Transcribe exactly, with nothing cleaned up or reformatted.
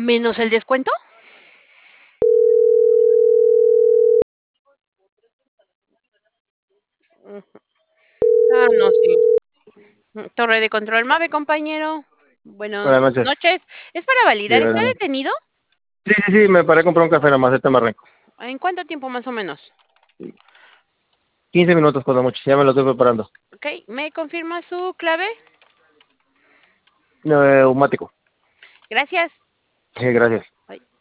¿Menos el descuento? Ujú. Ah, no, sí. Mm, torre de control MAVE, compañero. Buenas Buenas noches. noches. Es para Sí, validar, ¿está buenas noches. detenido? Sí, sí, sí, me paré a comprar un café, nada más, este me arranco. ¿En cuánto tiempo más o menos? quince minutos por la mucho, ya me lo estoy preparando. Ok, ¿me confirma su clave? Neumático. Gracias. Sí, gracias. Bye.